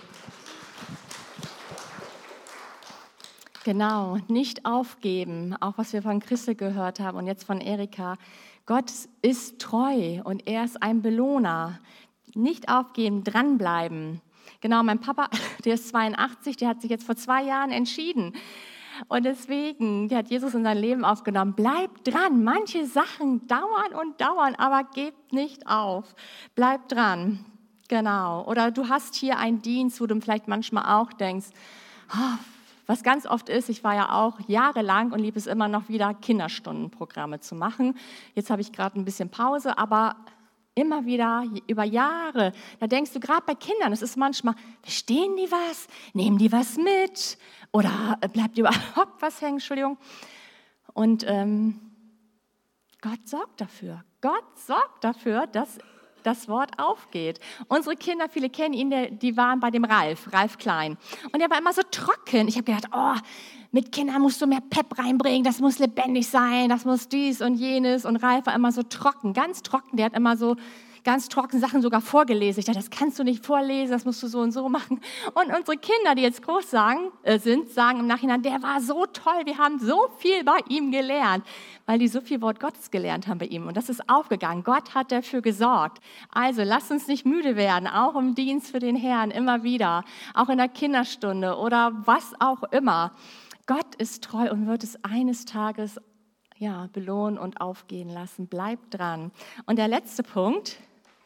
Genau, nicht aufgeben, auch was wir von Christel gehört haben und jetzt von Erika. Gott ist treu und er ist ein Belohner. Nicht aufgeben, dranbleiben. Genau, mein Papa, der ist zweiundachtzig, der hat sich jetzt vor zwei Jahren entschieden. Und deswegen, der hat Jesus in sein Leben aufgenommen. Bleib dran, manche Sachen dauern und dauern, aber gebt nicht auf. Bleib dran, genau. Oder du hast hier einen Dienst, wo du vielleicht manchmal auch denkst, oh, was ganz oft ist, ich war ja auch jahrelang und liebe es immer noch wieder, Kinderstundenprogramme zu machen. Jetzt habe ich gerade ein bisschen Pause, aber immer wieder über Jahre, da denkst du gerade bei Kindern, es ist manchmal, verstehen die was? Nehmen die was mit? Oder bleibt überhaupt was hängen? Entschuldigung. Und ähm, Gott sorgt dafür. Gott sorgt dafür, dass das Wort aufgeht. Unsere Kinder, viele kennen ihn, die waren bei dem Ralf, Ralf Klein. Und der war immer so trocken. Ich habe gedacht, oh, mit Kindern musst du mehr Pep reinbringen, das muss lebendig sein, das muss dies und jenes. Und Ralf war immer so trocken, ganz trocken. Der hat immer so ganz trocken Sachen sogar vorgelesen. Ich dachte, das kannst du nicht vorlesen, das musst du so und so machen. Und unsere Kinder, die jetzt groß sagen, äh, sind, sagen im Nachhinein, der war so toll, wir haben so viel bei ihm gelernt, weil die so viel Wort Gottes gelernt haben bei ihm. Und das ist aufgegangen. Gott hat dafür gesorgt. Also lasst uns nicht müde werden, auch im Dienst für den Herrn, immer wieder, auch in der Kinderstunde oder was auch immer. Gott ist treu und wird es eines Tages ja, belohnen und aufgehen lassen. Bleibt dran. Und der letzte Punkt: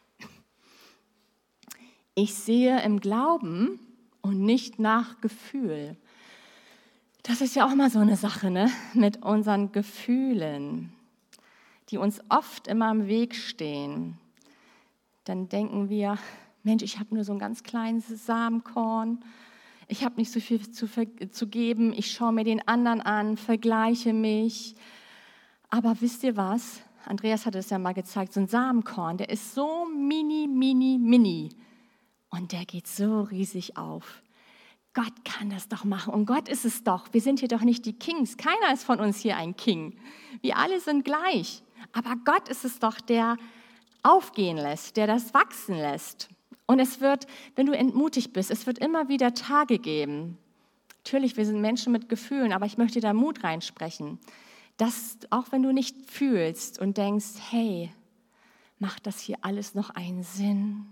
Ich sehe im Glauben und nicht nach Gefühl. Das ist ja auch mal so eine Sache, ne? Mit unseren Gefühlen, die uns oft immer im Weg stehen. Dann denken wir, Mensch, ich habe nur so ein ganz kleines Samenkorn. Ich habe nicht so viel zu, zu geben. Ich schaue mir den anderen an, vergleiche mich. Aber wisst ihr was? Andreas hat es ja mal gezeigt, so ein Samenkorn, der ist so mini, mini, mini. Und der geht so riesig auf. Gott kann das doch machen und Gott ist es doch. Wir sind hier doch nicht die Kings. Keiner ist von uns hier ein King. Wir alle sind gleich. Aber Gott ist es doch, der aufgehen lässt, der das wachsen lässt. Und es wird, wenn du entmutigt bist, es wird immer wieder Tage geben. Natürlich, wir sind Menschen mit Gefühlen, aber ich möchte da Mut reinsprechen. Dass auch wenn du nicht fühlst und denkst, hey, macht das hier alles noch einen Sinn?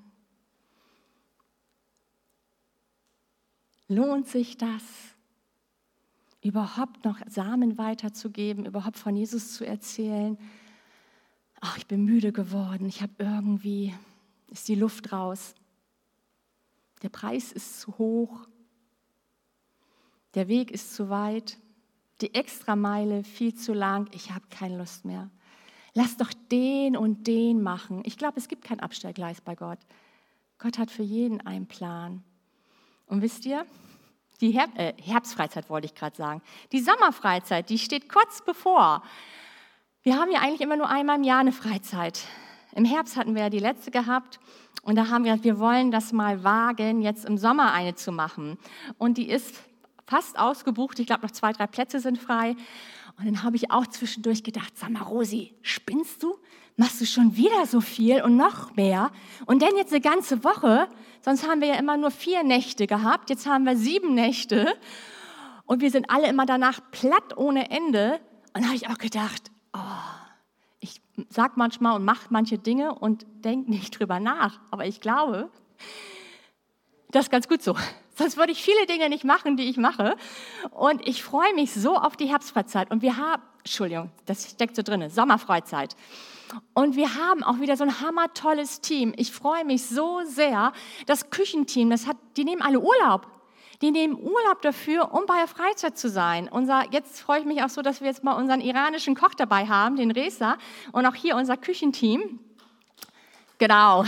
Lohnt sich das, überhaupt noch Samen weiterzugeben, überhaupt von Jesus zu erzählen? Ach, ich bin müde geworden, ich habe irgendwie, ist die Luft raus. Der Preis ist zu hoch, der Weg ist zu weit, die Extrameile viel zu lang, ich habe keine Lust mehr. Lass doch den und den machen. Ich glaube, es gibt kein Abstellgleis bei Gott. Gott hat für jeden einen Plan. Und wisst ihr, die Herb- äh, Herbstfreizeit wollte ich gerade sagen, die Sommerfreizeit, die steht kurz bevor. Wir haben ja eigentlich immer nur einmal im Jahr eine Freizeit. Im Herbst hatten wir ja die letzte gehabt und da haben wir gesagt, wir wollen das mal wagen, jetzt im Sommer eine zu machen. Und die ist fast ausgebucht, ich glaube noch zwei, drei Plätze sind frei. Und dann habe ich auch zwischendurch gedacht, sag mal Rosi, spinnst du? Machst du schon wieder so viel und noch mehr? Und dann jetzt eine ganze Woche, sonst haben wir ja immer nur vier Nächte gehabt, jetzt haben wir sieben Nächte und wir sind alle immer danach platt ohne Ende. Und da habe ich auch gedacht, oh, ich sage manchmal und mache manche Dinge und denke nicht drüber nach, aber ich glaube, das ist ganz gut so. Sonst würde ich viele Dinge nicht machen, die ich mache. Und ich freue mich so auf die Herbstfreizeit. Und wir haben, Entschuldigung, das steckt so drin, Sommerfreizeit. Und wir haben auch wieder so ein hammertolles Team. Ich freue mich so sehr. Das Küchenteam, das hat, die nehmen alle Urlaub. Die nehmen Urlaub dafür, um bei der Freizeit zu sein. Unser, jetzt freue ich mich auch so, dass wir jetzt mal unseren iranischen Koch dabei haben, den Reza. Und auch hier unser Küchenteam. Genau.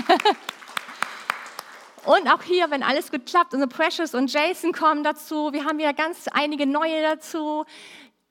Und auch hier, wenn alles gut klappt, unsere Precious und Jason kommen dazu. Wir haben wieder ganz einige neue dazu.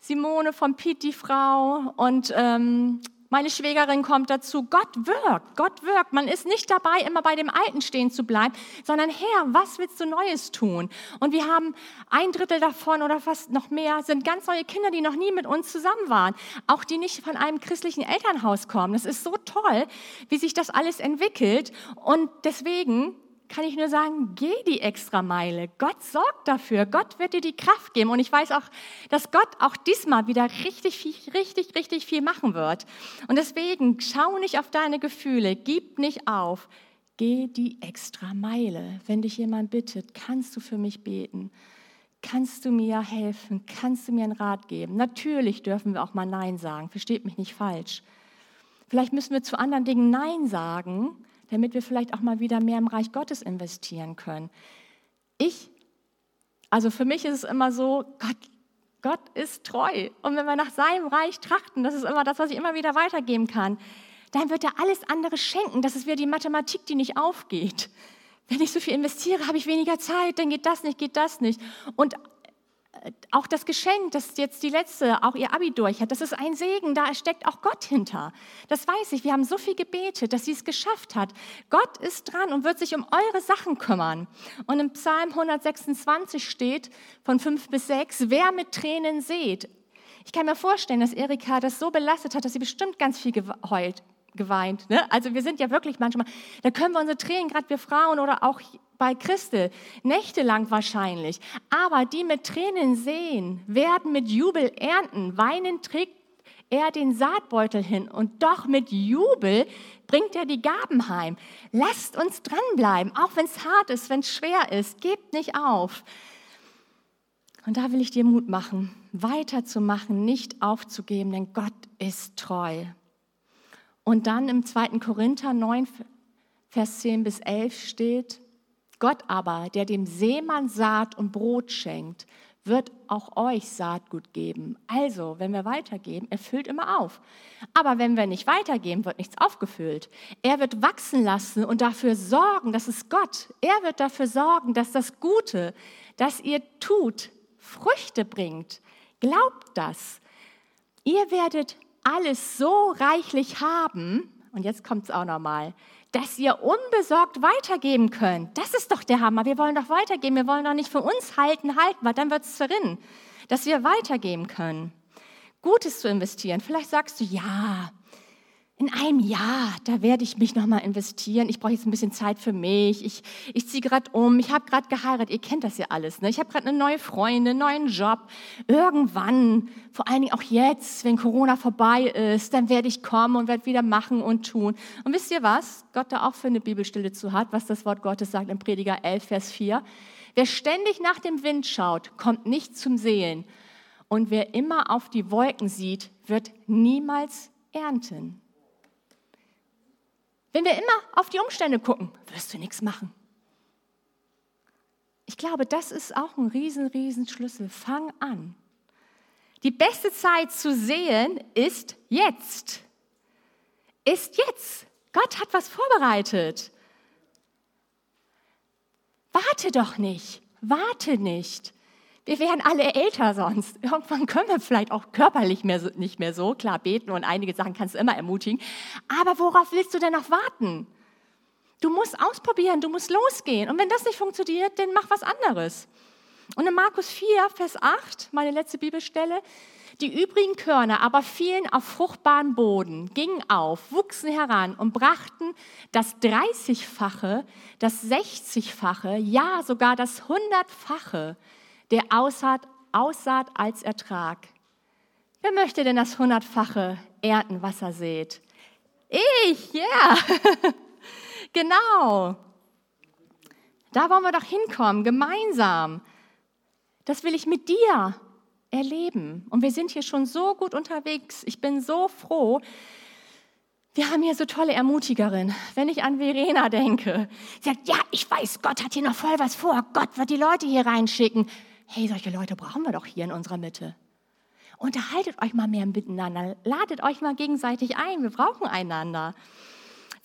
Simone von Piet, die Frau, und ähm, meine Schwägerin kommt dazu. Gott wirkt, Gott wirkt. Man ist nicht dabei, immer bei dem Alten stehen zu bleiben, sondern Herr, was willst du Neues tun? Und wir haben ein Drittel davon oder fast noch mehr, sind ganz neue Kinder, die noch nie mit uns zusammen waren. Auch die nicht von einem christlichen Elternhaus kommen. Das ist so toll, wie sich das alles entwickelt. Und deswegen kann ich nur sagen, geh die Extrameile. Gott sorgt dafür. Gott wird dir die Kraft geben. Und ich weiß auch, dass Gott auch diesmal wieder richtig, viel, richtig, richtig viel machen wird. Und deswegen schau nicht auf deine Gefühle, gib nicht auf. Geh die Extrameile. Wenn dich jemand bittet, kannst du für mich beten? Kannst du mir helfen? Kannst du mir einen Rat geben? Natürlich dürfen wir auch mal Nein sagen. Versteht mich nicht falsch. Vielleicht müssen wir zu anderen Dingen Nein sagen, damit wir vielleicht auch mal wieder mehr im Reich Gottes investieren können. Ich, also für mich ist es immer so, Gott, Gott ist treu. Und wenn wir nach seinem Reich trachten, das ist immer das, was ich immer wieder weitergeben kann, dann wird er alles andere schenken. Das ist wieder die Mathematik, die nicht aufgeht. Wenn ich so viel investiere, habe ich weniger Zeit, dann geht das nicht, geht das nicht. Und auch das Geschenk, das jetzt die Letzte auch ihr Abi durch hat, das ist ein Segen, da steckt auch Gott hinter. Das weiß ich, wir haben so viel gebetet, dass sie es geschafft hat. Gott ist dran und wird sich um eure Sachen kümmern. Und im Psalm hundertsechsundzwanzig steht von fünf bis sechs, wer mit Tränen seht. Ich kann mir vorstellen, dass Erika das so belastet hat, dass sie bestimmt ganz viel geheult, geweint. Ne? Also wir sind ja wirklich manchmal, da können wir unsere Tränen, gerade wir Frauen oder auch bei Christel, nächtelang wahrscheinlich. Aber die mit Tränen sehen, werden mit Jubel ernten. Weinend trägt er den Saatbeutel hin und doch mit Jubel bringt er die Gaben heim. Lasst uns dranbleiben, auch wenn es hart ist, wenn es schwer ist. Gebt nicht auf. Und da will ich dir Mut machen, weiterzumachen, nicht aufzugeben, denn Gott ist treu. Und dann im zweiten Korinther neun, Vers zehn bis elf steht, Gott aber, der dem Seemann Saat und Brot schenkt, wird auch euch Saatgut geben. Also, wenn wir weitergeben, er füllt immer auf. Aber wenn wir nicht weitergeben, wird nichts aufgefüllt. Er wird wachsen lassen und dafür sorgen, das ist Gott, er wird dafür sorgen, dass das Gute, das ihr tut, Früchte bringt. Glaubt das. Ihr werdet alles so reichlich haben, und jetzt kommt es auch nochmal, dass ihr unbesorgt weitergeben könnt. Das ist doch der Hammer. Wir wollen doch weitergeben. Wir wollen doch nicht für uns halten, halten, weil dann wird es zerrinnen. Dass wir weitergeben können. Gutes zu investieren. Vielleicht sagst du, ja, in einem Jahr, da werde ich mich nochmal investieren. Ich brauche jetzt ein bisschen Zeit für mich. Ich, ich ziehe gerade um. Ich habe gerade geheiratet. Ihr kennt das ja alles. Ne? Ich habe gerade eine neue Freundin, einen neuen Job. Irgendwann, vor allen Dingen auch jetzt, wenn Corona vorbei ist, dann werde ich kommen und werde wieder machen und tun. Und wisst ihr was? Gott da auch für eine Bibelstelle zu hat, was das Wort Gottes sagt in Prediger elf, Vers vier. Wer ständig nach dem Wind schaut, kommt nicht zum Sehen. Und wer immer auf die Wolken sieht, wird niemals ernten. Wenn wir immer auf die Umstände gucken, wirst du nichts machen. Ich glaube, das ist auch ein riesen, riesen Schlüssel. Fang an. Die beste Zeit zu sehen ist jetzt. Ist jetzt. Gott hat was vorbereitet. Warte doch nicht. Warte nicht. Wir werden alle älter sonst. Irgendwann können wir vielleicht auch körperlich mehr so, nicht mehr so. Klar, beten und einige Sachen kannst du immer ermutigen. Aber worauf willst du denn noch warten? Du musst ausprobieren, du musst losgehen. Und wenn das nicht funktioniert, dann mach was anderes. Und in Markus vier, Vers acht, meine letzte Bibelstelle, die übrigen Körner aber fielen auf fruchtbaren Boden, gingen auf, wuchsen heran und brachten das dreißigfache, das sechzigfache, ja sogar das hundertfache der Aussaat, Aussaat als Ertrag. Wer möchte denn das hundertfache ernten, was er sät? Ich, ja. Yeah. Genau. Da wollen wir doch hinkommen, gemeinsam. Das will ich mit dir erleben. Und wir sind hier schon so gut unterwegs. Ich bin so froh. Wir haben hier so tolle Ermutigerinnen. Wenn ich an Verena denke, sie sagt, ja, ich weiß, Gott hat hier noch voll was vor. Gott wird die Leute hier reinschicken. Hey, solche Leute brauchen wir doch hier in unserer Mitte. Unterhaltet euch mal mehr miteinander. Ladet euch mal gegenseitig ein. Wir brauchen einander.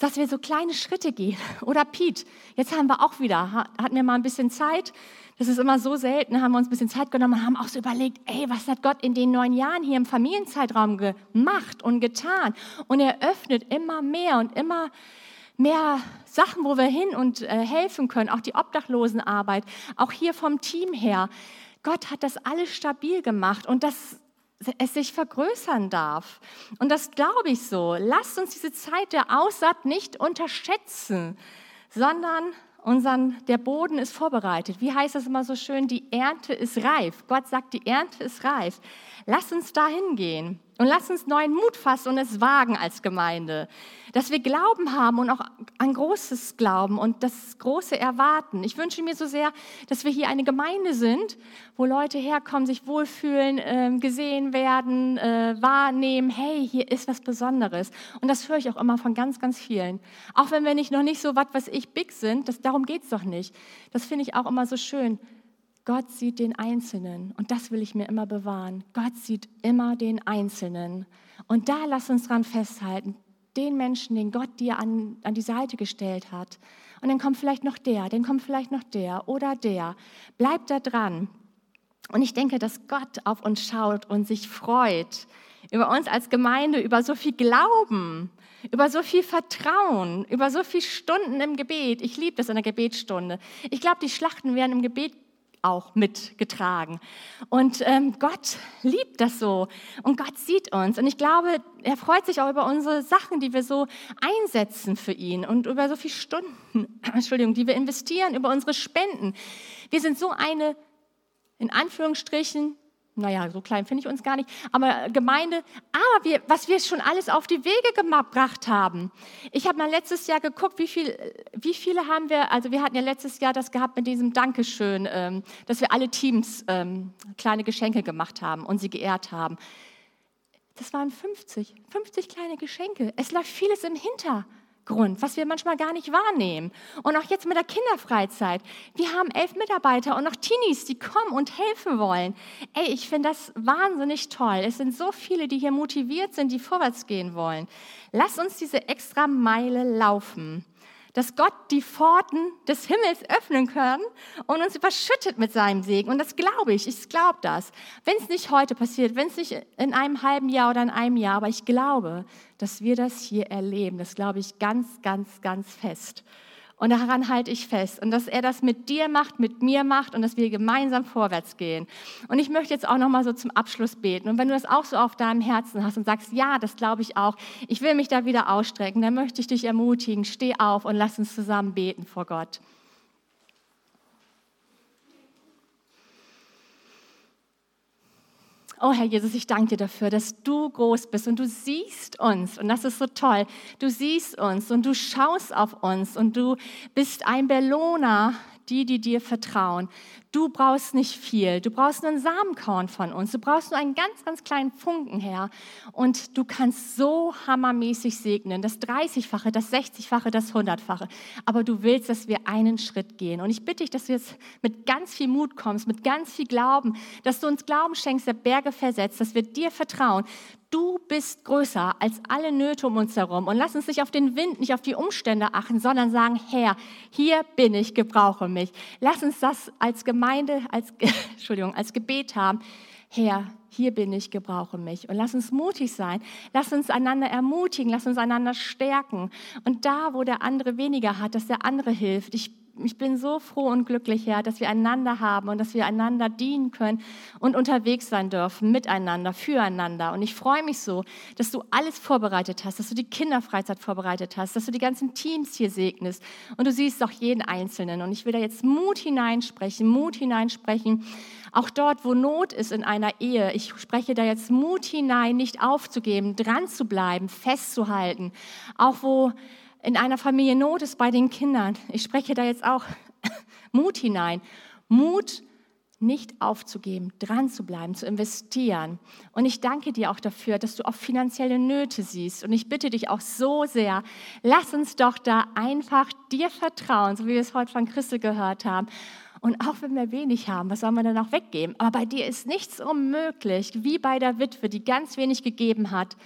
dass wir so kleine Schritte gehen. Oder Piet, jetzt haben wir auch wieder, hatten wir mal ein bisschen Zeit, das ist immer so selten, haben wir uns ein bisschen Zeit genommen und haben auch so überlegt, ey, was hat Gott in den neun Jahren hier im Familienzeitraum gemacht und getan? Und er öffnet immer mehr und immer mehr Sachen, wo wir hin und äh, helfen können, auch die Obdachlosenarbeit, auch hier vom Team her. Gott hat das alles stabil gemacht und dass es sich vergrößern darf. Und das glaube ich so. Lasst uns diese Zeit der Aussaat nicht unterschätzen, sondern unseren, der Boden ist vorbereitet. Wie heißt das immer so schön? Die Ernte ist reif. Gott sagt, die Ernte ist reif. Lasst uns da hingehen und lasst uns neuen Mut fassen und es wagen als Gemeinde. Dass wir Glauben haben und auch an Großes glauben und das Große erwarten. Ich wünsche mir so sehr, dass wir hier eine Gemeinde sind, wo Leute herkommen, sich wohlfühlen, äh, gesehen werden, äh, wahrnehmen, hey, hier ist was Besonderes. Und das höre ich auch immer von ganz, ganz vielen. Auch wenn wir nicht noch nicht so was, was ich, big sind, das, darum geht es doch nicht. Das finde ich auch immer so schön. Gott sieht den Einzelnen und das will ich mir immer bewahren. Gott sieht immer den Einzelnen und da lass uns dran festhalten, den Menschen, den Gott dir an, an die Seite gestellt hat. Und dann kommt vielleicht noch der, dann kommt vielleicht noch der oder der. Bleib da dran. Und ich denke, dass Gott auf uns schaut und sich freut über uns als Gemeinde, über so viel Glauben, über so viel Vertrauen, über so viele Stunden im Gebet. Ich liebe das in der Gebetsstunde. Ich glaube, die Schlachten werden im Gebet auch mitgetragen. Und ähm, Gott liebt das so und Gott sieht uns. Und ich glaube, er freut sich auch über unsere Sachen, die wir so einsetzen für ihn und über so viele Stunden, Entschuldigung, die wir investieren, über unsere Spenden. Wir sind so eine, in Anführungsstrichen, naja, so klein finde ich uns gar nicht, aber Gemeinde, aber wir, was wir schon alles auf die Wege gebracht haben. Ich habe mal letztes Jahr geguckt, wie, viel, wie viele haben wir, also wir hatten ja letztes Jahr das gehabt mit diesem Dankeschön, ähm, dass wir alle Teams ähm, kleine Geschenke gemacht haben und sie geehrt haben. Das waren fünfzig, fünfzig kleine Geschenke. Es lag vieles im Hintergrund, was wir manchmal gar nicht wahrnehmen. Und auch jetzt mit der Kinderfreizeit. Wir haben elf Mitarbeiter und noch Teenies, die kommen und helfen wollen. Ey, ich finde das wahnsinnig toll. Es sind so viele, die hier motiviert sind, die vorwärts gehen wollen. Lass uns diese extra Meile laufen, dass Gott die Pforten des Himmels öffnen kann und uns überschüttet mit seinem Segen. Und das glaube ich, ich glaube das. Wenn es nicht heute passiert, wenn es nicht in einem halben Jahr oder in einem Jahr, aber ich glaube, dass wir das hier erleben. Das glaube ich ganz, ganz, ganz fest. Und daran halte ich fest. Und dass er das mit dir macht, mit mir macht und dass wir gemeinsam vorwärts gehen. Und ich möchte jetzt auch noch mal so zum Abschluss beten. Und wenn du das auch so auf deinem Herzen hast und sagst, ja, das glaube ich auch, ich will mich da wieder ausstrecken, dann möchte ich dich ermutigen, steh auf und lass uns zusammen beten vor Gott. Oh Herr Jesus, ich danke dir dafür, dass du groß bist und du siehst uns und das ist so toll. Du siehst uns und du schaust auf uns und du bist ein Belohner, die, die dir vertrauen. Du brauchst nicht viel, du brauchst nur einen Samenkorn von uns, du brauchst nur einen ganz, ganz kleinen Funken, Herr. Und du kannst so hammermäßig segnen, das dreißigfache, das sechzigfache, das hundertfache. Aber du willst, dass wir einen Schritt gehen. Und ich bitte dich, dass du jetzt mit ganz viel Mut kommst, mit ganz viel Glauben, dass du uns Glauben schenkst, der Berge versetzt, dass wir dir vertrauen. Du bist größer als alle Nöte um uns herum. Und lass uns nicht auf den Wind, nicht auf die Umstände achten, sondern sagen, Herr, hier bin ich, gebrauche mich. Lass uns das als Gemeinde, als, Entschuldigung, als Gebet haben. Herr, hier bin ich, gebrauche mich. Und lass uns mutig sein. Lass uns einander ermutigen. Lass uns einander stärken. Und da, wo der andere weniger hat, dass der andere hilft. Ich Ich bin so froh und glücklich, Herr, dass wir einander haben und dass wir einander dienen können und unterwegs sein dürfen, miteinander, füreinander. Und ich freue mich so, dass du alles vorbereitet hast, dass du die Kinderfreizeit vorbereitet hast, dass du die ganzen Teams hier segnest. Und du siehst auch jeden Einzelnen. Und ich will da jetzt Mut hineinsprechen, Mut hineinsprechen, auch dort, wo Not ist in einer Ehe. Ich spreche da jetzt Mut hinein, nicht aufzugeben, dran zu bleiben, festzuhalten. Auch wo in einer Familie Not ist bei den Kindern. Ich spreche da jetzt auch Mut hinein. Mut, nicht aufzugeben, dran zu bleiben, zu investieren. Und ich danke dir auch dafür, dass du auch finanzielle Nöte siehst. Und ich bitte dich auch so sehr, lass uns doch da einfach dir vertrauen, so wie wir es heute von Christel gehört haben. Und auch wenn wir wenig haben, was sollen wir dann auch weggeben? Aber bei dir ist nichts unmöglich, wie bei der Witwe, die ganz wenig gegeben hat.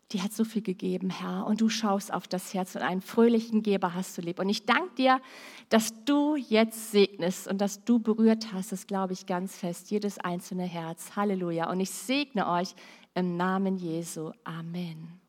die hat so viel gegeben, Herr, und du schaust auf das Herz und einen fröhlichen Geber hast du lieb. Und ich danke dir, dass du jetzt segnest und dass du berührt hast, das glaube ich ganz fest, jedes einzelne Herz. Halleluja. Und ich segne euch im Namen Jesu. Amen.